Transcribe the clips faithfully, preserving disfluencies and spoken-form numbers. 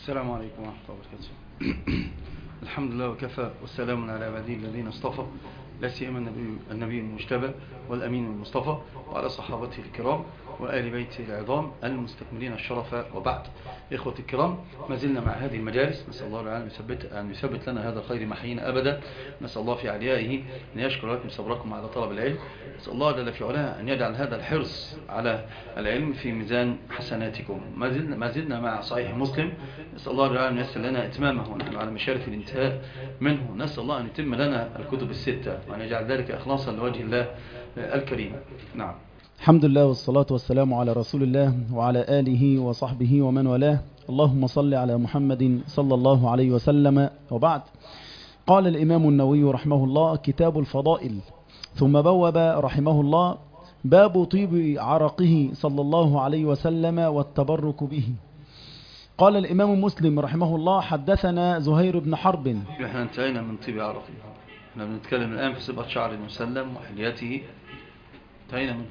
السلام عليكم ورحمة الله وبركاته. الحمد لله وكفى والسلام على عباده الذين اصطفى، لا سيما النبي, النبي المجتبى والأمين المصطفى، وعلى صحابته الكرام وآل بيته العظام المستكملين الشرف، وبعد. إخوة الكرام، ما زلنا مع هذه المجالس، نسأل الله تعالى أن يثبت لنا هذا الخير محينا أبدا. نسأل الله في عليائه أن يشكر لكم صبركم على طلب العلم. نسأل الله جل في علاه أن يجعل هذا الحرص على العلم في ميزان حسناتكم. ما زلنا, ما زلنا مع صحيح مسلم، نسأل الله تعالى أن ييسر لنا إتمامه، ونحن على مشارف الانتهاء منه. نسأل الله أن يتم لنا الكتب الستة وأن يجعل ذلك إخلاصا لوجه الله الكريم. نعم. الحمد لله والصلاة والسلام على رسول الله وعلى آله وصحبه ومن والاه. اللهم صل على محمد صلى الله عليه وسلم، وبعد. قال الإمام النووي رحمه الله: كتاب الفضائل. ثم بوب رحمه الله: باب طيب عرقه صلى الله عليه وسلم والتبرك به. قال الإمام مسلم رحمه الله: حدثنا زهير بن حرب. احنا انتهينا من طيب عرقه، احنا بنتكلم الآن في صبغة شعر المسلم وحليته، انتهينا منه.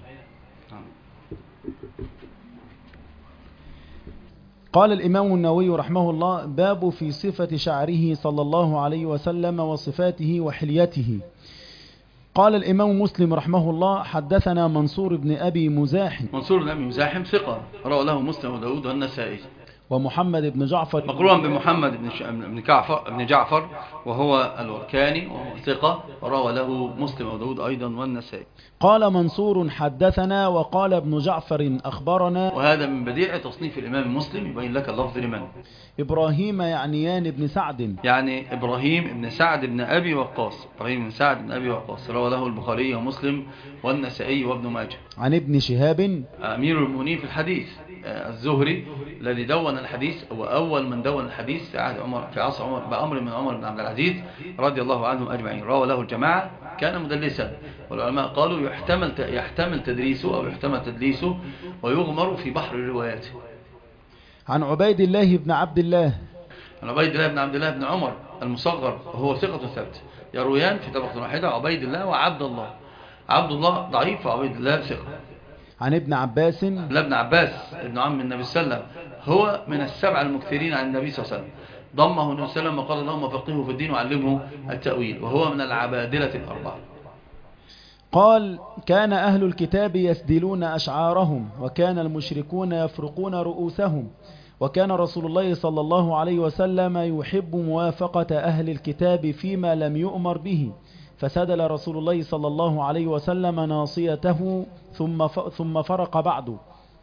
قال الإمام النووي رحمه الله: باب في صفة شعره صلى الله عليه وسلم وصفاته وحليته. قال الإمام مسلم رحمه الله: حدثنا منصور بن أبي مزاحم. منصور بن أبي مزاحم ثقة، روى له مسلم وداود والنسائي. ومحمد بن جعفر مقرونا بمحمد بن بن جعفر بن جعفر وهو الوركاني، وهو ثقة، وروى له مسلم وداود أيضا والنسائي. قال منصور: حدثنا، وقال ابن جعفر أخبرنا. وهذا من بديع تصنيف الإمام مسلم، يبين لك اللفظ لمن. إبراهيم يعنيان بن سعد، يعني إبراهيم بن سعد بن أبي وقاص، إبراهيم بن سعد بن أبي وقاص، روى له البخاري ومسلم والنسائي وابن ماجه. عن ابن شهاب، أمير المؤمنين في الحديث، الزهري الذي دون الحديث، هو أول من دون الحديث في عهد عمر، في عصر عمر، بأمر من عمر بن عبد العزيز رضي الله عنهم أجمعين. روى له الجماعة، كان مدلسا، والعلماء قالوا يحتمل يحتمل تدريسه أو يحتمل تدليسه ويغمر في بحر الروايات. عن عبيد الله بن عبد الله، عن عبيد الله بن عبد الله بن عمر المصغر، وهو ثقة ثبت، يرويان في طبقة واحدة، عبيد الله وعبد الله. عبد الله ضعيف وعبيد الله ثقة. عن ابن عباس، ابن عباس ابن عم النبي صلى الله عليه وسلم، هو من السبع المكثرين عن النبي صلى الله عليه وسلم، ضمه النبي صلى الله عليه وسلم وقال اللهم فقهه في الدين وعلمه التأويل، وهو من العبادلة الأربعة. قال: كان أهل الكتاب يسدلون أشعارهم، وكان المشركون يفرقون رؤوسهم، وكان رسول الله صلى الله عليه وسلم يحب موافقة أهل الكتاب فيما لم يؤمر به، فسدل رسول الله صلى الله عليه وسلم ناصيته ثم ثم فرق بعد.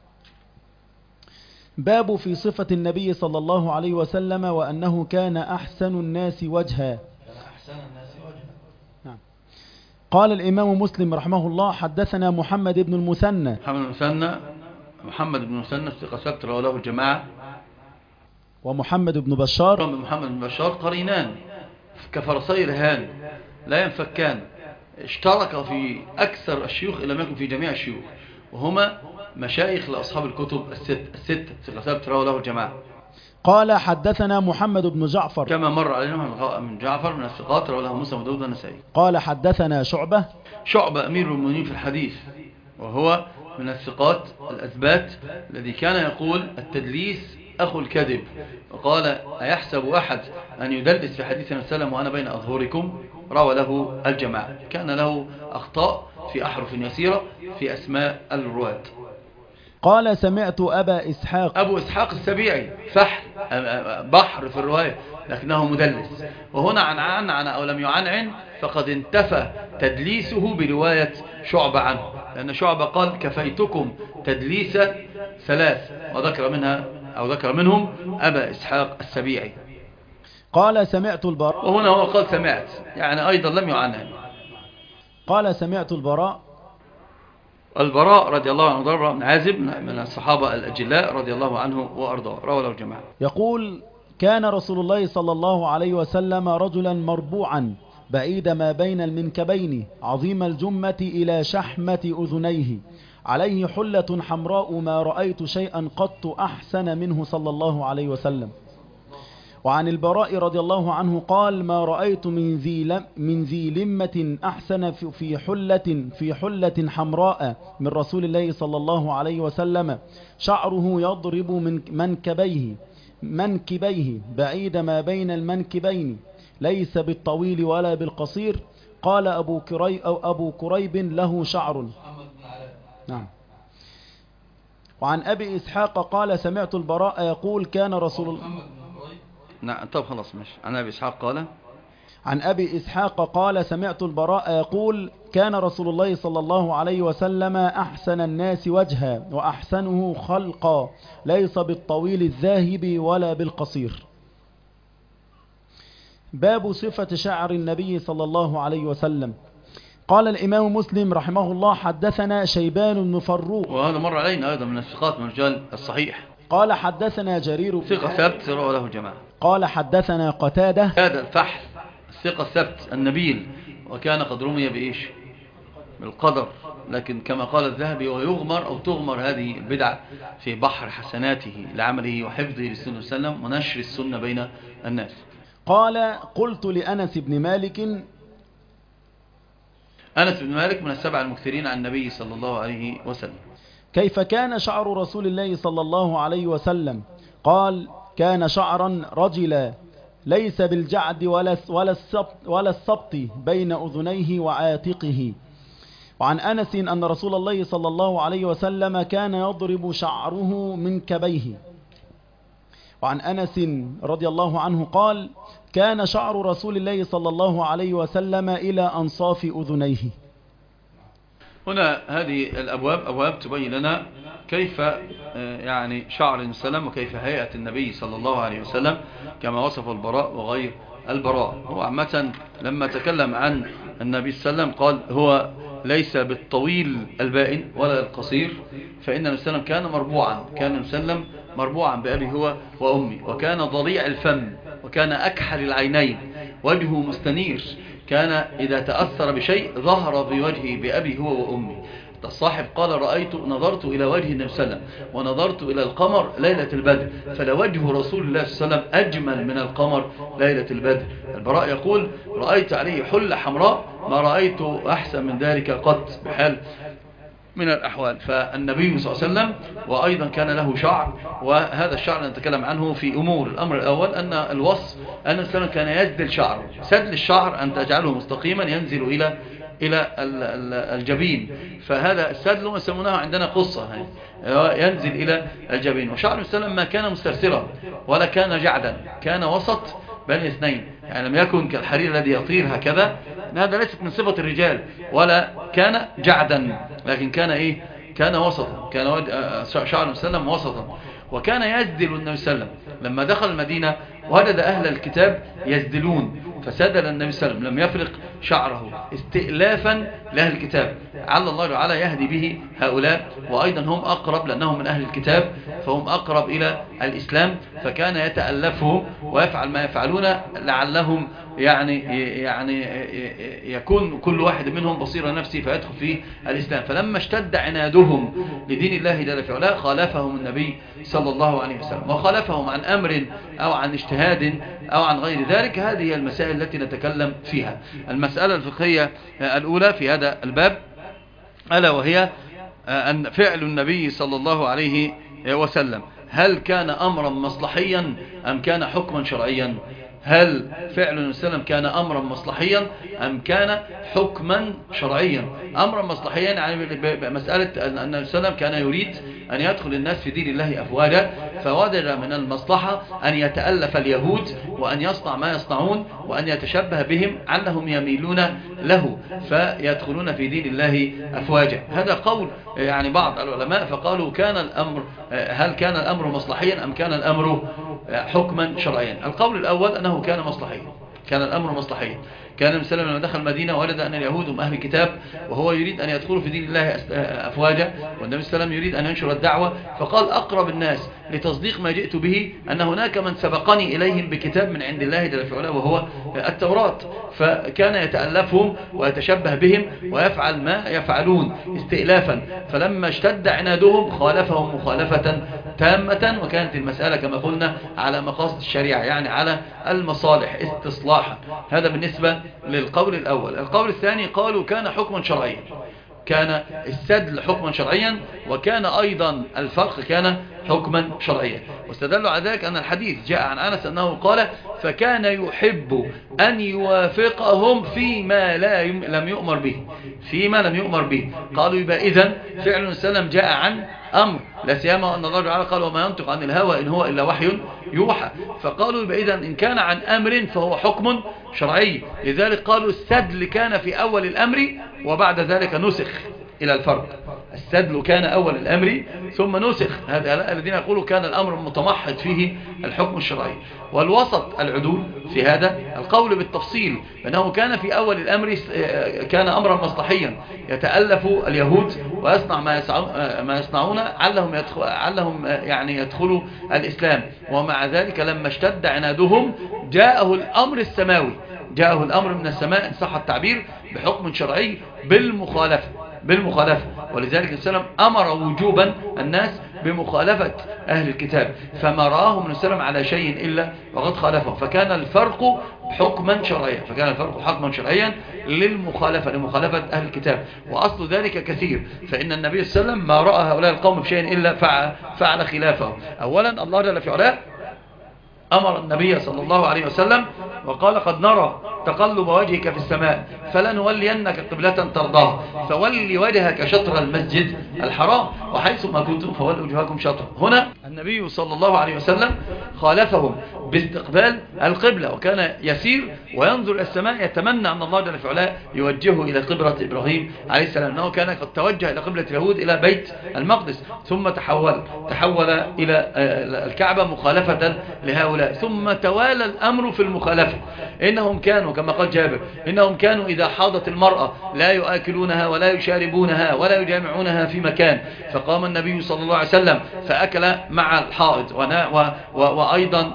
باب في صفة النبي صلى الله عليه وسلم وأنه كان أحسن الناس وجها. نعم. قال الإمام مسلم رحمه الله: حدثنا محمد بن المثنى. محمد بن المثنى محمد بن المثنى ثقة ثبت، رواه له الجماعة. ومحمد بن بشار. محمد بن بشار قرينان كفرسي رهان لا ينفكان، اشترك في أكثر الشيوخ إن لم يكن في جميع الشيوخ، وهما مشايخ لأصحاب الكتب الست الست ثقة ثبت، رواه له الجماعة. قال: حدثنا محمد بن جعفر، كما مر علينا من جعفر من الثقات، رواه له مسلم وداود والنسائي. قال: حدثنا شعبة. شعبة أمير المؤمنين في الحديث، وهو من الثقات الأثبات الذي كان يقول التدليس أخو الكذب، وقال: أيحسب أحد أن يدلس في حديث السلام وأنا بين أظهركم؟ روى له الجماعة. كان له أخطاء في أحرف يسيرة في أسماء الرواة. قال: سمعت أبا إسحاق. أبو إسحاق السبيعي فحل بحر في الرواية، لكنه مدلس، وهنا عن عن عن أو لم يعنعن فقد انتفى تدليسه برواية شعبة عنه، لأن شعبة قال: كفيتكم تدليس ثلاث، وذكر منها أو ذكر منهم أبا إسحاق السبيعي. قال: سمعت البراء. وهنا هو قال سمعت، يعني أيضا لم يعنعن. قال: سمعت البراء. البراء رضي الله عنه ضرب بن عازب من الصحابة الأجلاء رضي الله عنه وأرضاه، رواه له الجماعة. يقول: كان رسول الله صلى الله عليه وسلم رجلا مربوعا بعيد ما بين المنكبين، عظيم الجمة إلى شحمة أذنيه، عليه حلة حمراء، ما رأيت شيئا قط أحسن منه صلى الله عليه وسلم. وعن البراء رضي الله عنه قال: ما رأيت من ذي من ذي لمة أحسن في حلة في حلة حمراء من رسول الله صلى الله عليه وسلم، شعره يضرب من منكبيه، منكبيه بعيد ما بين المنكبين ليس بالطويل ولا بالقصير. قال أبو كريب, أو أبو كريب له شعر. نعم. وعن أبي إسحاق قال سمعت البراء يقول كان رسول الله. نعم طب خلاص ماشي. عن أبي إسحاق قال عن أبي إسحاق قال سمعت البراء يقول كان رسول الله صلى الله عليه وسلم أحسن الناس وجها وأحسنه خلقا ليس بالطويل الذاهب ولا بالقصير. باب صفة شعر النبي صلى الله عليه وسلم. قال الإمام مسلم رحمه الله حدثنا شيبان بن فروخ، وهذا مر علينا أيضا من الثقات من رجال الصحيح. قال حدثنا جرير ثقة ثبت روى له جماعة. قال حدثنا قتادة. هذا الفحل الثقة الثبت النبيل، وكان قد رمي بإيش؟ بالقدر، لكن كما قال الذهبي ويغمر أو تغمر هذه البدعة في بحر حسناته لعمله وحفظه للسنة والسلام ونشر السنة بين الناس. قال قلت لأنس بن مالك، أنس بن مالك من السبع المكثرين عن النبي صلى الله عليه وسلم، كيف كان شعر رسول الله صلى الله عليه وسلم؟ قال كان شعرا رجلا ليس بالجعد ولا ولا السبط ولا السبط بين أذنيه وعاتقه. وعن أنس أن رسول الله صلى الله عليه وسلم كان يضرب شعره من كبيه. وعن أنس رضي الله عنه قال كان شعر رسول الله صلى الله عليه وسلم إلى أنصاف أذنيه. هنا هذه الأبواب أبواب تبين لنا كيف يعني شعر النبي صلى الله عليه وسلم وكيف هيئة النبي صلى الله عليه وسلم كما وصف البراء وغير البراء. هو عامة لما تكلم عن النبي صلى الله عليه وسلم قال هو ليس بالطويل البائن ولا القصير، فإن النبي صلى الله عليه وسلم كان مربوعا، كان النبي صلى الله عليه وسلم مربوعا بأبي هو وأمي، وكان ضريع الفم، وكان أكحل العينين، وجهه مستنير، كان إذا تأثر بشيء ظهر بوجهه بأبي هو وأمي. الصاحب قال رأيت نظرت إلى وجه النبي صلى الله عليه وسلم ونظرت إلى القمر ليلة البدر فلوجه رسول الله صلى الله عليه وسلم أجمل من القمر ليلة البدر. البراء يقول رأيت عليه حلة حمراء ما رأيت أحسن من ذلك قط بحال من الأحوال. فالنبي صلى الله عليه وسلم وأيضا كان له شعر، وهذا الشعر نتكلم عنه في أمور. الأمر الأول أن الوصف أن الإنسان كان يسدل شعره. سدل الشعر أن تجعله مستقيما ينزل إلى إلى الجبين، فهذا السدل يسمونه عندنا قصة ينزل إلى الجبين. وشعر السلام ما كان مسترسلا ولا كان جعدا، كان وسط بين الاثنين، يعني لم يكن كالحرير الذي يطير هكذا، هذا ليست من صفة الرجال، ولا كان جعدا، لكن كان إيه؟ كان وسطا، كان شعر السلام وسطا. وكان يسدل النبي صلى الله عليه وسلم لما دخل المدينة وجد أهل الكتاب يسدلون، فسدل النبي صلى الله عليه وسلم، لم يفرق شعره استئلافا لأهل الكتاب، على الله تعالى يهدي به هؤلاء، وأيضا هم أقرب لأنهم من أهل الكتاب فهم أقرب إلى الإسلام، فكان يتألفهم ويفعل ما يفعلون لعلهم يعني يعني يكون كل واحد منهم بصير نفسه فيدخل في الإسلام. فلما اشتد عنادهم لدين الله جل في علاه خالفهم النبي صلى الله عليه وسلم، وخالفهم عن أمر أو عن اجتهاد أو عن غير ذلك. هذه المسائل التي نتكلم فيها. المسألة الفقهية الأولى في هذا الباب ألا وهي أن فعل النبي صلى الله عليه وسلم هل كان أمرا مصلحيا أم كان حكما شرعيا؟ هل فعل النبي صلى الله عليه وسلم كان أمرا مصلحيا أم كان حكما شرعيا؟ أمرا مصلحيا يعني مسألة أن النبي صلى الله عليه وسلم كان يريد أن يدخل الناس في دين الله أفواجا، فوجد من المصلحة أن يتألف اليهود وأن يصنع ما يصنعون وأن يتشبه بهم عنهم يميلون له فيدخلون في دين الله أفواجا. هذا قول يعني بعض العلماء، فقالوا كان الأمر هل كان الأمر مصلحيا أم كان الأمر حكما شرعيا؟ القول الأول أنه كان مصلحيا، كان الأمر مصلحيا. كان النبي صلى الله عليه وسلم لما دخل المدينة وجد أن اليهود هم أهل الكتاب وهو يريد أن يدخلوا في دين الله أفواجا، والنبي صلى الله عليه وسلم يريد أن ينشر الدعوة، فقال أقرب الناس لتصديق ما جئت به أن هناك من سبقني إليهم بكتاب من عند الله جل في علاه وهو التوراة، فكان يتألفهم ويتشبه بهم ويفعل ما يفعلون استئلافا. فلما اشتد عنادهم خالفهم مخالفة تامة، وكانت المسألة كما قلنا على مقاصد الشريعة، يعني على المصالح استصلاحا. هذا بالنسبة للقول الأول. القول الثاني قالوا كان حكما شرعيا، كان السدل حكما شرعيا، وكان أيضا الفرق كان حكما شرعيا. واستدلوا على ذلك أن الحديث جاء عن أنس أنه قال فكان يحب أن يوافقهم فيما لا يم لم يؤمر به فيما لم يؤمر به. قالوا يبقى إذن فعل السلام جاء عن أمر، لا سيما أن الله تعالى قال وما ينطق عن الهوى إن هو إلا وحي يوحى. فقالوا يبقى إذن إن كان عن أمر فهو حكم شرعي. لذلك قالوا السدل كان في أول الأمر وبعد ذلك نسخ إلى الفرق. السدل كان أول الأمر ثم نسخ. هذا الذين يقولوا كان الأمر متمحض فيه الحكم الشرعي. والوسط العدول في هذا القول بالتفصيل أنه كان في أول الأمر كان أمرا مصلحيا يتألف اليهود ويصنع ما يصنعون علهم, يدخل علهم يعني يدخلوا الإسلام. ومع ذلك لما اشتد عنادهم جاءه الأمر السماوي جاءه الأمر من السماء إن صح التعبير بحكم شرعي بالمخالفة بالمخالفة ولذلك السلام أمر وجوبا الناس بمخالفة أهل الكتاب، فما راهم السلام على شيء إلا وقد خالفه. فكان الفرق حكما شرعيا فكان الفرق حكما شرعيا للمخالفة لمخالفة أهل الكتاب. وأصل ذلك كثير، فإن النبي صلى الله عليه وسلم ما رأى هؤلاء القوم بشيء إلا فعل, فعل خلافه. أولا الله جل في علاه أمر النبي صلى الله عليه وسلم وقال قد نرى تقلب وجهك في السماء فلنولينك قبلة ترضاها فولي وجهك شطر المسجد الحرام وحيث ما كنتم فولوا وجهكم شطر. هنا النبي صلى الله عليه وسلم خالفهم باستقبال القبلة، وكان يسير وينظر إلى السماء يتمنى أن الله جل في علاه يوجهه إلى قبلة إبراهيم عليه السلام، أنه كان قد توجه إلى قبلة اليهود إلى بيت المقدس ثم تحول تحول إلى الكعبة مخالفة لهؤلاء. ثم توالى الأمر في المخالفة. إنهم كانوا كما قال جابر إنهم كانوا إذا حاضت المرأة لا يؤكلونها ولا يشاربونها ولا يجامعونها في مكان، فقام النبي صلى الله عليه وسلم فأكل مع الحائض وأيضا,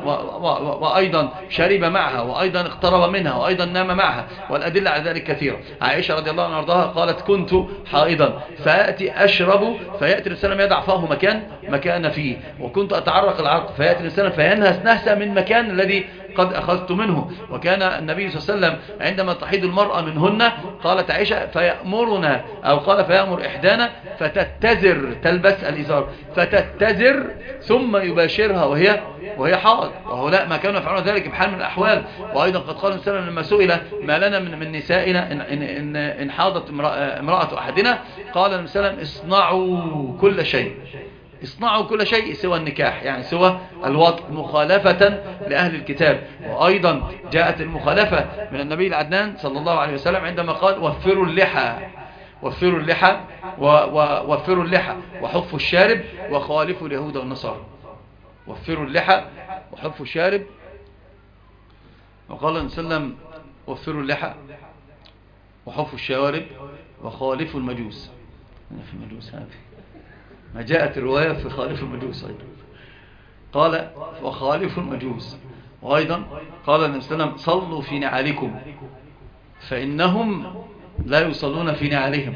وأيضا شرب معها وأيضا اقترب منها وأيضا نام معها، والأدلة على ذلك كثيرة. عائشة رضي الله عنها وارضاها قالت كنت حائضا فيأتي أشرب فيأتي الرسول يدع فاه مكان مكان فيه، وكنت أتعرق العرق فيأتي الرسول فينهس نهسة من مكان الذي قد أخذت منه. وكان النبي صلى الله عليه وسلم عندما تحيض المرأة منهن قالت عائشة فيأمرنا أو قال فيأمر إحدانا فتتزر تلبس الإزار فتتزر ثم يباشرها وهي وهي حائض، وهؤلاء ما كانوا يفعلون ذلك بحال من الأحوال. وأيضا قد قال النبي لما سئل ما لنا من, من نسائنا إن, إن, إن, إن حاضت امرأة أحدنا قال النبي صلى الله عليه وسلم اصنعوا كل شيء اصنعوا كل شيء سوى النكاح، يعني سوى الوطء مخالفة لأهل الكتاب. وأيضا جاءت المخالفة من النبي العدنان صلى الله عليه وسلم عندما قال وفروا اللحى وفروا اللحى ووفروا اللحى وحفوا الشارب وخالفوا اليهود والنصارى. وفروا اللحى وحفوا الشارب، وقال النبي صلى الله عليه وسلم وفروا اللحى وحفوا الشوارب وخالفوا المجوس. في المجوس هذه ما جاءت الرواية في خالف المجوس أيضا قال وخالف المجوس. وأيضا قال النبي صلى الله عليه وسلم صلوا في نعالكم فإنهم لا يصلون في نعالهم.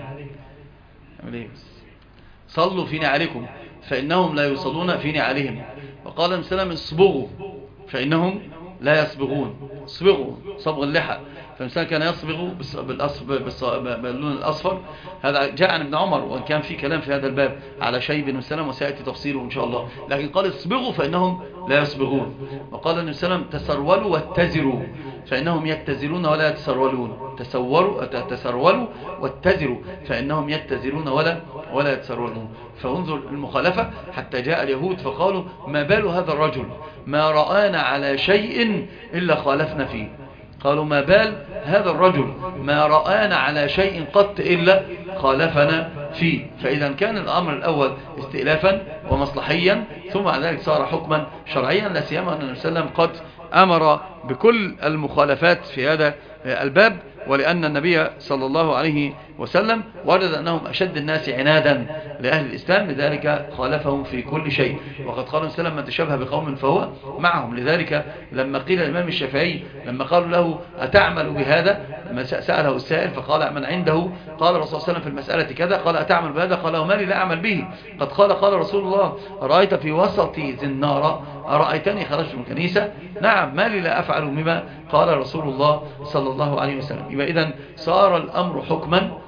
صلوا في نعالكم فإنهم لا يصلون في نعالهم. وقال النبي صلى الله عليه وسلم اصبغوا فإنهم لا يصبغون. اصبغوا صبغ اللحى، فالإنسان كان يصبغ باللون الأصفر. هذا جاء عن ابن عمر، وإن كان في كلام في هذا الباب على شيب وسلم وسيأتي تفصيله إن شاء الله، لكن قال اصبغوا فإنهم لا يصبغون. وقال النبي صلى الله عليه وسلم تسرولوا واتزروا فإنهم يتزرون ولا يتسرولون. تسوروا تسرولوا واتزروا فإنهم يتزرون ولا ولا يتسرولون. فانظر المخالفة حتى جاء اليهود فقالوا ما بال هذا الرجل ما رآنا على شيء إلا خالفنا فيه. قالوا ما بال هذا الرجل ما رآنا على شيء قط إلا خالفنا فيه. فإذا كان الأمر الأول استئلافا ومصلحيا ثم على ذلك صار حكما شرعيا، لا سيما أن النبي صلى الله عليه وسلم قد أمر بكل المخالفات في هذا الباب. ولأن النبي صلى الله عليه وسلم وجد أنهم أشد الناس عنادا لأهل الإسلام، لذلك خالفهم في كل شيء. وقد قال وسلم من تشبه بقوم فهو معهم. لذلك لما قيل الإمام الشافعي لما قالوا له أتعمل بهذا، لما سأله السائل فقال من عنده قال الرسول صلى الله عليه وسلم في المسألة كذا، قال أتعمل بهذا؟ قال وما لي لا أعمل به، قد قال قال رسول الله رأيت في وسط زنارة أرأيتني خرجت من الكنيسة؟ نعم ما لي لا أفعل بما قال رسول الله صلى الله عليه وسلم. يبقى إذن صار الأمر حكما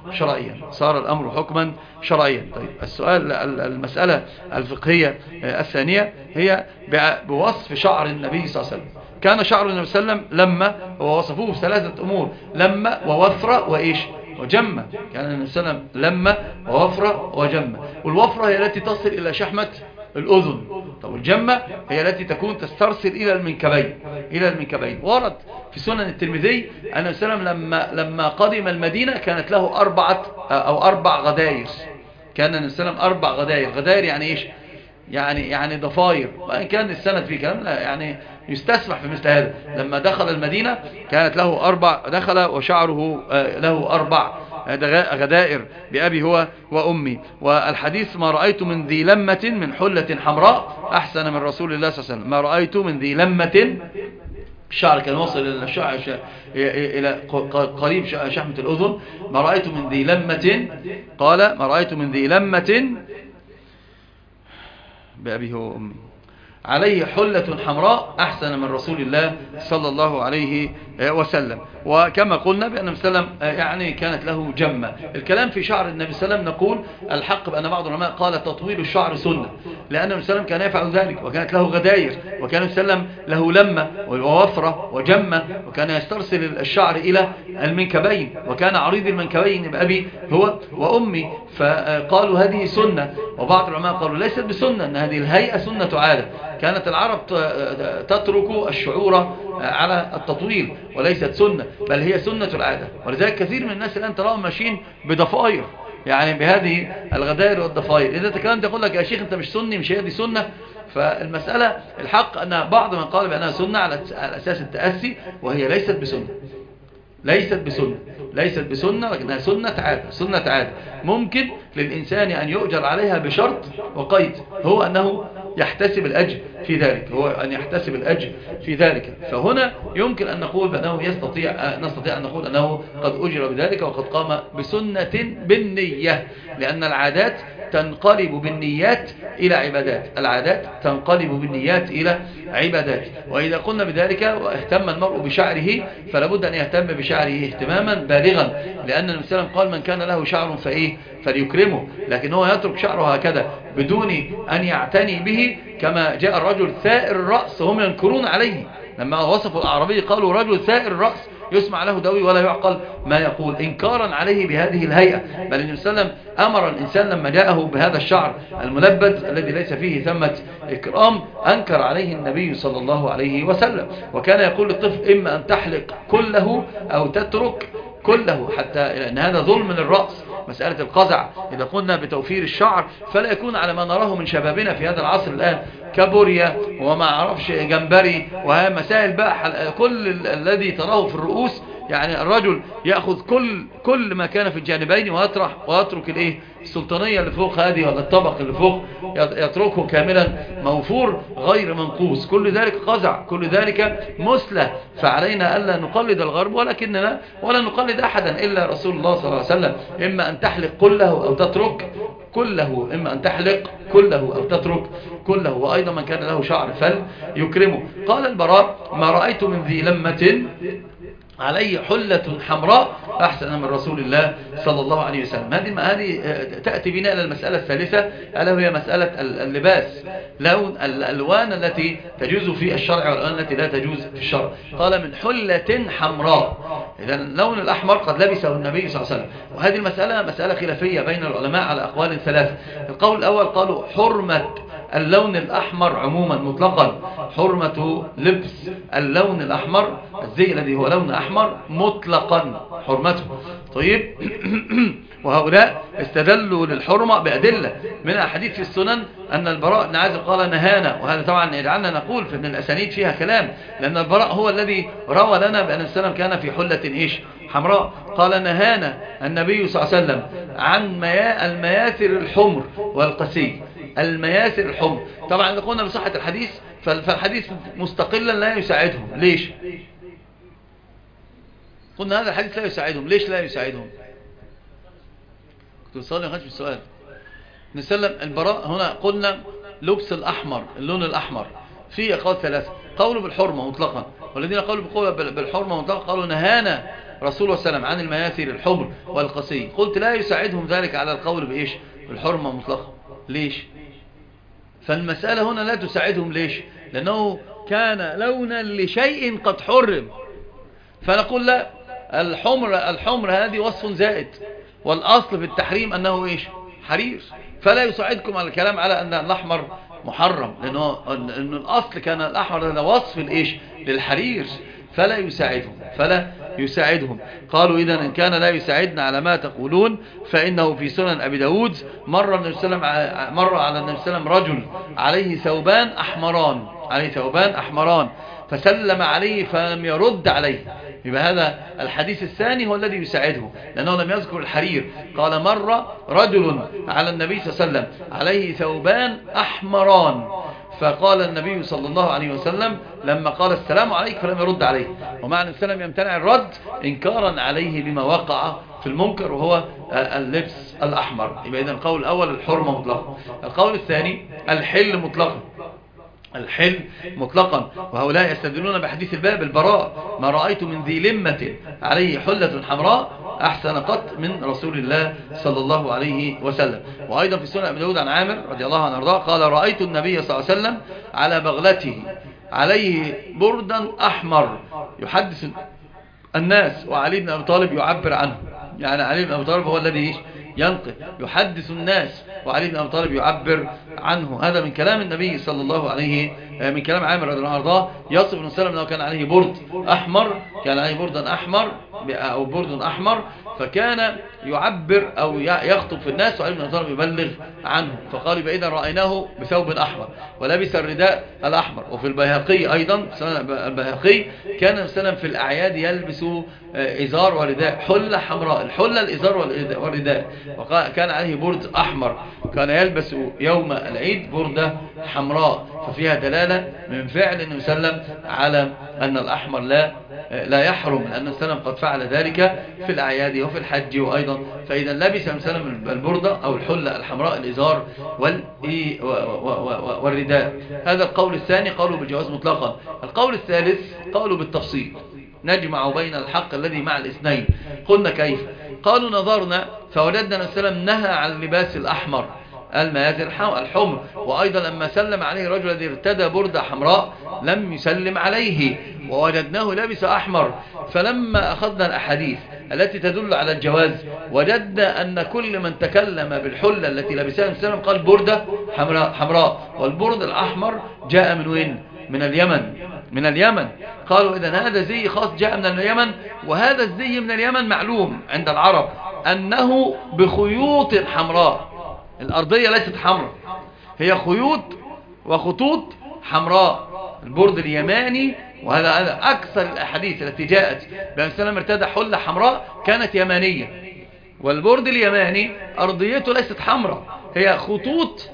شرعيا، صار الأمر حكما شرعيا. طيب السؤال المسألة الفقهية الثانية هي بوصف شعر النبي صلى الله عليه وسلم. كان شعر النبي صلى الله عليه وسلم لما، ووصفوه بثلاثة أمور: لما ووفرة وإيش وجمة. كان النبي صلى الله عليه وسلم لما ووفرة وجمة، والوفرة هي التي تصل إلى شحمة الأذن، طب الجمة هي التي تكون تسترسل إلى المنكبين إلى المنكبين. ورد في سنن الترمذي أن النبي صلى الله عليه وسلم لما لما قدم المدينة كانت له أربعة أو أربع غداير. كان النبي صلى الله عليه وسلم أربع غداير. غداير يعني إيش؟ يعني يعني ضفاير، وإن كان السند في كلام لا يعني يستسمح في مثل هذا. لما دخل المدينة كانت له أربع، دخل وشعره له أربع غدائر بأبي هو وأمي. والحديث: ما رأيت من ذي لمة من حلة حمراء أحسن من رسول الله صلى الله عليه وسلم. ما رأيت من ذي لمة، الشعر كان وصل إلى الشعر إلى قريب شحمة الأذن. ما رأيت من ذي لمة، قال: ما رأيت من ذي لمة بأبي هو وأمي عليه حلة حمراء أحسن من رسول الله صلى الله عليه وسلم. وكما قلنا بأن النبي صلى الله عليه وسلم يعني كانت له جمة. الكلام في شعر النبي صلى الله عليه وسلم نقول الحق بأن بعض العلماء قال تطويل الشعر سنة، لأن النبي صلى الله عليه وسلم كان يفعل ذلك، وكانت له غداير، وكان النبي صلى الله عليه وسلم له لمة ووفرة وجمة، وكان يسترسل الشعر إلى المنكبين، وكان عريض المنكبين بأبي هو وأمي. فقالوا هذه سنة. وبعض العلماء قالوا ليست بسنة، أن هذه الهيئة سنة عادة. كانت العرب تترك الشعور على التطويل وليست سنة، بل هي سنة العادة. ولذلك كثير من الناس الآن تراهم ماشيين بضفائر، يعني بهذه الغدائر والضفائر. إذا تكلمت يقول لك يا شيخ أنت مش سني، مش هي دي سنة. فالمسألة الحق أن بعض من قال بأنها سنة على أساس التأسي، وهي ليست بسنة، ليست بسنة ليست بسنة لكنها سنة عادة. سنة عادة ممكن للإنسان أن يؤجر عليها بشرط وقيد، هو أنه يحتسب الأجر في ذلك، هو أن يحتسب الأجر في ذلك. فهنا يمكن أن نقول بأنه يستطيع نستطيع أن نقول أنه قد أجر بذلك وقد قام بسنة بالنية، لأن العادات تنقلب بالنيات إلى عبادات. العادات تنقلب بالنيات إلى عبادات. وإذا قلنا بذلك واهتم المرء بشعره فلابد أن يهتم بشعره اهتماما بالغا، لأن النبي صلى الله عليه وسلم قال من كان له شعر فإيه فليكرمه. لكن هو يترك شعره هكذا بدون أن يعتني به، كما جاء الرجل ثائر الرأس هم ينكرون عليه. لما وصفوا الأعرابي قالوا رجل ثائر الرأس يسمع له دوي ولا يعقل ما يقول، إنكارا عليه بهذه الهيئة. بل النبي صلى الله عليه وسلم أمر الإنسان لما جاءه بهذا الشعر الملبد الذي ليس فيه ثمة إكرام، أنكر عليه النبي صلى الله عليه وسلم. وكان يقول للطفل إما أن تحلق كله أو تترك كله، حتى لأن هذا ظلم للرأس. مسألة القزع إذا قلنا بتوفير الشعر فلا يكون على ما نراه من شبابنا في هذا العصر الآن، كابوريا وما عرفش جمبري ومسائل بقى، كل الذي تراه في الرؤوس. يعني الرجل يأخذ كل كل ما كان في الجانبين ويطرح ويترك الايه السلطانية اللي فوق هذه ولا الطبق اللي فوق يتركه كاملا موفور غير منقوص. كل ذلك قزع، كل ذلك مسلة. فعلينا ألا نقلد الغرب، ولكننا ولا نقلد أحدا إلا رسول الله صلى الله عليه وسلم. إما أن تحلق كله أو تترك كله، إما أن تحلق كله أو تترك كله. وأيضا من كان له شعر فليكرمه. قال البراء ما رأيت من ذي لمة عليه حلة حمراء أحسن من رسول الله صلى الله عليه وسلم. هذه هذه تأتي بنا إلى المسألة الثالثة، ألا وهي مسألة اللباس، لون الألوان التي تجوز في الشرع والألوان التي لا تجوز في الشرع. قال من حلة حمراء، إذا اللون الأحمر قد لبسه النبي صلى الله عليه وسلم. وهذه المسألة مسألة خلافية بين العلماء على أقوال ثلاثة. القول الأول قالوا حرمة اللون الأحمر عموما مطلقا، حرمة لبس اللون الأحمر، الزي الذي هو لون أحمر مطلقا حرمته. طيب وهؤلاء استدلوا للحرمة بأدلة من الحديث في السنن أن البراء بن عازب قال نهانا، وهذا طبعا يجعلنا نقول في ابن الأسانيد فيها كلام، لأن البراء هو الذي روى لنا بأن السلام كان في حلة إيش حمراء. قال نهانا النبي صلى الله عليه وسلم عن المياثر الحمر والقسي. المياثر الحمر طبعا إذا قلنا بصحة الحديث فالحديث مستقلا لا يساعدهم. ليش قلنا هذا الحديث لا يساعدهم؟ ليش لا يساعدهم؟ كنت بصلي ما خدش بالسؤال. نسلم البراء هنا قلنا لبس الأحمر، اللون الأحمر في أقوال ثلاثة. قولوا بالحرمة مطلقا، والذين قالوا بالحرمة مطلقا قالوا نهانا رسول الله سلام عن المياثر الحمر والقصي، قلت لا يساعدهم ذلك على القول بإيش؟ بالحرمة مطلقة. ليش؟ فالمسألة هنا لا تساعدهم. ليش؟ لأنه كان لونا لشيء قد حرم، فنقول لا، الحمر الحمر هذه وصف زائد، والأصل في التحريم أنه إيش؟ حرير، فلا يساعدكم على الكلام على أن الأحمر محرم، لأنه, لأنه الأصل كان الأحمر هذا وصف الإيش؟ للحرير، فلا يساعدهم فلا يساعدهم قالوا إذن إن كان لا يساعدنا على ما تقولون فإنه في سنن أبي داود مر النبي صلى الله عليه وسلم مر على النبي صلى الله عليه وسلم رجل عليه ثوبان أحمران عليه ثوبان أحمران فسلم عليه فلم يرد عليه. يبقى هذا الحديث الثاني هو الذي يساعده، لأنه لم يذكر الحرير. قال مر رجل على النبي صلى الله عليه وسلم عليه ثوبان أحمران، فقال النبي صلى الله عليه وسلم لما قال السلام عليك فلم يرد عليه، ومعنى السلام يمتنع الرد إنكارا عليه لما وقع في المنكر وهو اللبس الأحمر. يبقى إذن القول الأول الحرمة مطلقا. القول الثاني الحل مطلقا، الحل مطلقا، وهؤلاء يستدلون بحديث الباب البراء ما رأيت من ذي لمة عليه حلة حمراء أحسن قط من رسول الله صلى الله عليه وسلم. وأيضا في سنة أبي داود عن عامر رضي الله عنه وارضاه قال رأيت النبي صلى الله عليه وسلم على بغلته عليه بردا أحمر يحدث الناس وعلي بن أبي طالب يعبر عنه، يعني علي بن أبي طالب هو الذي ينقل يحدث الناس وعلي بن أبي طالب يعبر عنه. هذا من كلام النبي صلى الله عليه من كلام عامر رضي الله عنه وارضاه. يصف بن سلم أنه كان عليه برد أحمر، كان عليه بردا أحمر أو برد أحمر، فكان يعبر أو يخطب في الناس وعلي بن أبي طالب يبلغ عنه، فقال فإذا رأيناه بثوب أحمر ولبس الرداء الأحمر. وفي البيهقي أيضا البيهقي كان سلم في الأعياد يلبس إزار ورداء حلة حمراء، الحلة الإزار والرداء، وكان عليه برد أحمر، كان يلبس يوم العيد بردة حمراء، ففيها دلالة من فعل النبي صلى الله عليه وسلم على أن الأحمر لا لا يحرم، لأن النبي صلى الله عليه وسلم قد فعل ذلك في الأعياد وفي الحج وأيضا. فإذا لبس النبي صلى الله عليه وسلم البردة أو الحلة الحمراء الإزار والرداء. هذا القول الثاني قالوا بالجواز مطلقا. القول الثالث قالوا بالتفصيل، نجمع بين الحق الذي مع الاثنين. قلنا كيف؟ قالوا نظرنا فوجدنا النبي صلى الله عليه وسلم نهى عن اللباس الأحمر المياثر الحمر، وأيضا لما سلم عليه رجل الذي ارتدى بردة حمراء لم يسلم عليه ووجدناه لابس أحمر. فلما أخذنا الأحاديث التي تدل على الجواز وجدنا أن كل من تكلم بالحلة التي لبسها النبي صلى الله عليه وسلم قال بردة حمراء, حمراء والبرد الأحمر جاء من وين؟ من اليمن من اليمن. قالوا إذن هذا زي خاص جاء من اليمن، وهذا الزي من اليمن معلوم عند العرب أنه بخيوط حمراء، الأرضية ليست حمراء، هي خيوط وخطوط حمراء، البرد اليماني. وهذا أكثر الأحاديث التي جاءت بأن سلم ارتدى حلة حمراء كانت يمانية، والبرد اليماني أرضيته ليست حمراء، هي خطوط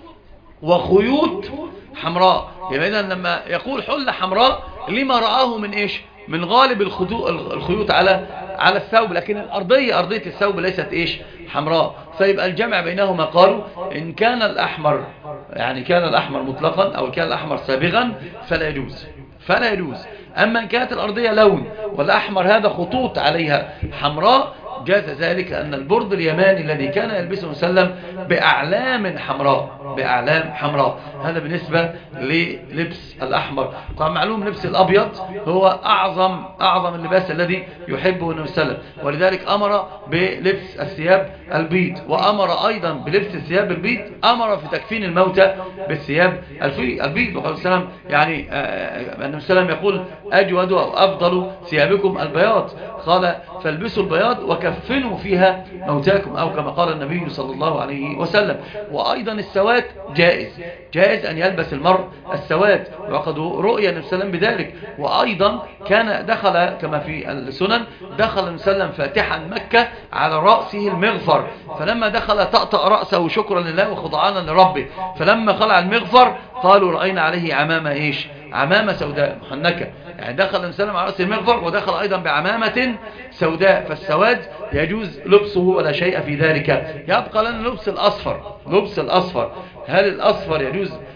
وخيوط حمراء. يعني إذن لما يقول حلة حمراء لما رآه من إيش؟ من غالب الخيوط على على الثوب، لكن الأرضية أرضية الثوب ليست إيش؟ حمراء. فيبقى الجمع بينهما قالوا إن كان الأحمر يعني كان الأحمر مطلقا أو كان الأحمر سابغا فلا يجوز فلا يجوز أما إن كانت الأرضية لون والأحمر هذا خطوط عليها حمراء جاز ذلك، أن البرد اليماني الذي كان يلبسه مسلم بأعلام حمراء بأعلام حمراء. هذا بالنسبة للبس الأحمر. طبعا معلوم لبس الأبيض هو أعظم أعظم اللباس الذي يحبه النبي صلى الله عليه وسلم، ولذلك أمر بلبس الثياب البيض، وأمر أيضا بلبس الثياب البيض، أمر في تكفين الموتى بالثياب البيض. وقال السلام يعني النبي صلى الله عليه وسلم يقول أجود أو أفضل ثيابكم البياض، قال فالبسوا البياض وكفنوا فيها موتاكم، أو كما قال النبي صلى الله عليه وسلم. وأيضا السواد جائز جائز أن يلبس المرء السواد، وقد رؤيا النبي صلى الله عليه وسلم بذلك. وأيضا كان دخل كما في السنن دخل النبي صلى الله عليه وسلم فاتحا مكة على رأسه المغفر، فلما دخل طأطأ رأسه شكرا لله وخضعانا لربه، فلما خلع المغفر قالوا رأينا عليه عمامة إيش؟ عمامة سوداء محنكة. يعني دخل النبي صلى الله عليه وسلم على رأس المغفر ودخل أيضا بعمامة سوداء، فالسواد يجوز لبسه ولا شيء في ذلك. يبقى لنا لبس الأصفر لبس الأصفر هل الأصفر يجوز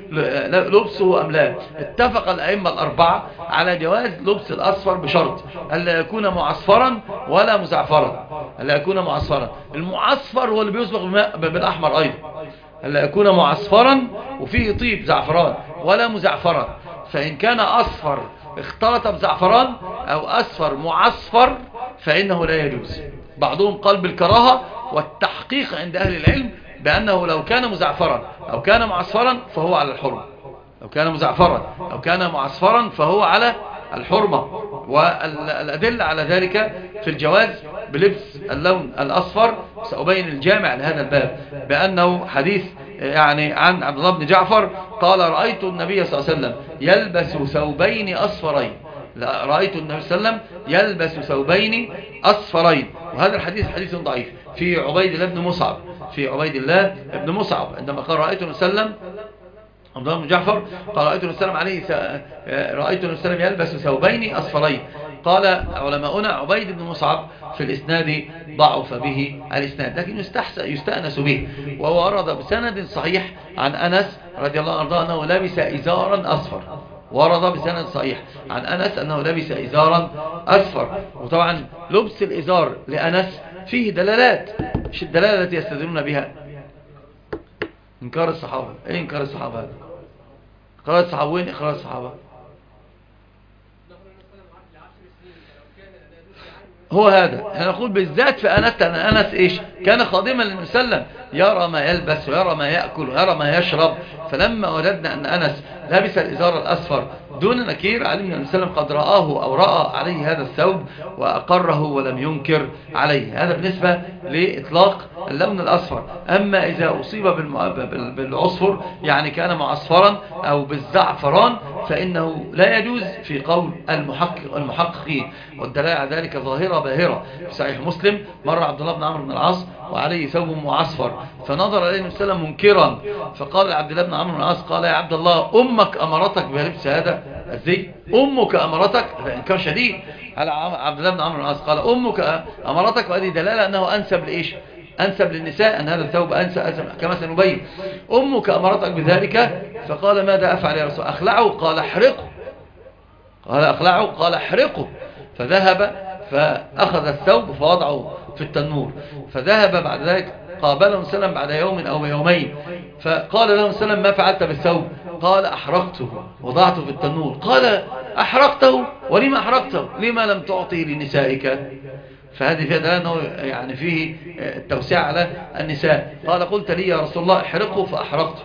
لبسه أم لا. اتفق الأئمة الأربعة على جواز لبس الأصفر بشرط ألا يكون معصفرا ولا مزعفرا. ألا يكون معصفرا، المعصفر هو اللي بيصبغ بالأحمر أيضا، ألا يكون معصفرا وفيه طيب زعفران ولا مزعفرا. فإن كان أصفر اختلط بزعفران أو أصفر معصفر فإنه لا يجوز. بعضهم قال بالكراهة، والتحقيق عند أهل العلم بأنه لو كان مزعفرا أو كان معصفرا فهو على الحرمة. لو كان مزعفرا أو كان معصفرا فهو على الحرمة. والأدلة على ذلك في الجواز بلبس اللون الأصفر سأبين الجامع لهذا الباب بأنه حديث يعني عن عبد الله بن جعفر قال رأيت النبي صلى الله عليه وسلم يلبس ثوبين أصفرين. لا، رأيت النبي صلى الله عليه وسلم يلبس ثوبين أصفرين. وهذا الحديث حديث ضعيف في عبيد الله بن مصعب في عبيد الله بن مصعب عندما قال رأيت النبي صلى الله عليه وسلم عبد الله بن جعفر قال رأيت النبي صلى الله عليه وسلم رأيت النبي صلى الله عليه وسلم يلبس ثوبين أصفرين. قال علماؤنا عبيد بن مصعب في الإسناد ضعف به الإسناد، لكن يستأنس به، وهو ورد بسند صحيح عن أنس رضي الله عنه أنه لبس إزارا أصفر. ورد بسند صحيح عن أنس أنه لبس إزارا أصفر. وطبعا لبس الإزار لأنس فيه دلالات، مش الدلالة التي يستدلون بها. إنكار الصحابة. إيه إنكار الصحابة هذا؟ إقرار الصحابة. وين إقرار الصحابة؟ هو هذا. هنقول بالذات في أنس، أن أنس إيش كان خادما للنبي صلى الله عليه وسلم، يرى ما يلبس ويرى ما يأكل ويرى ما يشرب. فلما وجدنا أن أنس لبس الإزار الأصفر دون نكير علمنا النبي صلى الله عليه وسلم قد رآه أو رأى عليه هذا الثوب وأقره ولم ينكر عليه. هذا بالنسبة لإطلاق اللون الأصفر. أما إذا أصيب بالعصفر يعني كان معصفرا أو بالزعفران فإنه لا يجوز في قول المحقق المحققين، والدلالة على ذلك ظاهرة باهرة. في صحيح مسلم مر عبد الله بن عمرو بن العاص وعليه ثوب معصفر فنظر إليه النبي صلى الله عليه وسلم منكرا، فقال لعبد الله بن عمرو بن العاص قال يا عبد الله أمك أمرتك بلبس هذا الزي؟ أمك أمرتك؟ هذا إنكار شديد على عبد الله بن عمرو بن العاص. قال أمك أمرتك، وهذه دلالة أنه أنسب لإيش؟ أنسب للنساء، أن هذا الثوب أنسب كما سنبين. أمك أمرتك بذلك، فقال ماذا أفعل يا رسول؟ أخلعه؟ قال احرقه. قال أخلعه؟ قال احرقه. فذهب فأخذ الثوب فوضعه في التنور، فذهب بعد ذلك قابله سلم بعد يوم أو يومين، فقال له سلم ما فعلت بالثوب؟ قال أحرقته وضعته في التنور. قال أحرقته؟ ولما أحرقته؟ لما لم تعطه لنسائك؟ فهذه فيها دلالة أنه يعني فيه التوسيع على النساء. قال قلت لي يا رسول الله احرقه فأحرقته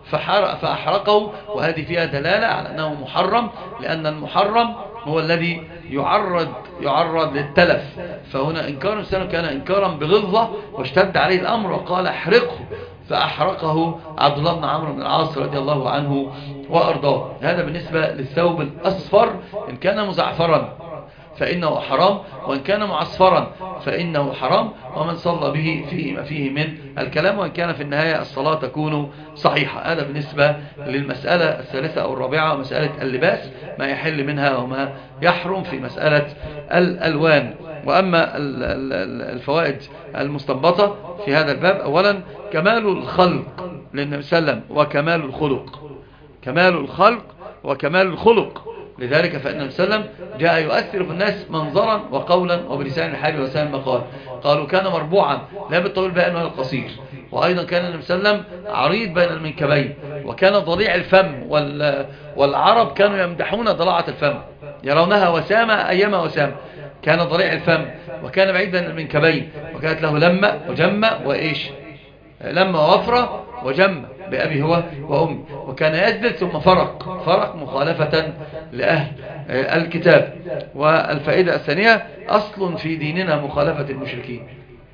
فأحرقه، وهذه فيها دلالة على أنه محرم، لأن المحرم هو الذي يعرض يعرض للتلف. فهنا إنكار السلام كان إنكارا بغلظة واشتد عليه الأمر وقال احرقه، فأحرقه عبد الله بن عمرو بن العاص رضي الله عنه وأرضاه. هذا بالنسبة للثوب الأصفر. إن كان مزعفرا فإنه حرام، وإن كان معصفرا فإنه حرام، ومن صلى به فيه ما فيه من الكلام، وإن كان في النهاية الصلاة تكون صحيحة. هذا بالنسبة للمسألة الثالثة أو الرابعة، مسألة اللباس، ما يحل منها وما يحرم في مسألة الألوان. وأما الفوائد المستنبطة في هذا الباب، أولا كمال الخلق للنبي صلى الله عليه وسلم وكمال الخلق. كمال الخلق وكمال الخلق، لذلك فإن النبي صلى الله عليه وسلم جاء يؤثر في الناس منظرا وقولا وبلسان الحال ولسان المقال. قالوا كان مربوعا لا بالطويل بين ولا القصير، وأيضا كان النبي صلى الله عليه وسلم عريض بين المنكبين، وكان ضليع الفم، والعرب كانوا يمدحون ضلاعة الفم يرونها وسامة أيما وسامة. كان ضليع الفم وكان بعيد بين المنكبين، وكانت له لمة وجمة وإيش لمة وفرة وجمة بأبي هو وأمي، وكان يسدل ثم فرق فرق مخالفة لأهل الكتاب. والفائدة الثانية أصل في ديننا مخالفة المشركين.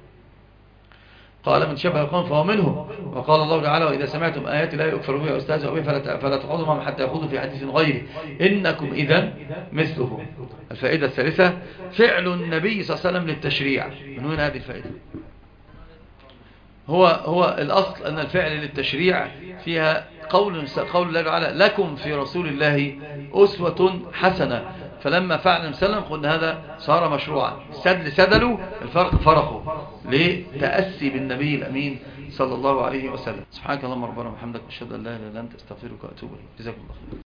قال من شبه القوم فهو منهم، وقال الله تعالى وإذا سمعتم آيات لا يكفر بها واستهزئوا بها فلا تقعدوا معهم حتى يخوضوا في حديث غيره إنكم إذن مثلهم. الفائدة الثالثة فعل النبي صلى الله عليه وسلم للتشريع. من وين هذه الفائدة؟ هو هو الأصل أن الفعل للتشريع فيها قول قول الله تعالى لكم في رسول الله أسوة حسنة. فلما فعل مسلم قلنا هذا صار مشروعا. سدل سدلوا الفرق فرقوا لتأسي بالنبي الأمين صلى الله عليه وسلم. سبحانك اللهم ربنا وبحمدك، أشهد أن لا إله إلا أنت، أستغفرك وأتوب إليك. جزاكم الله خير.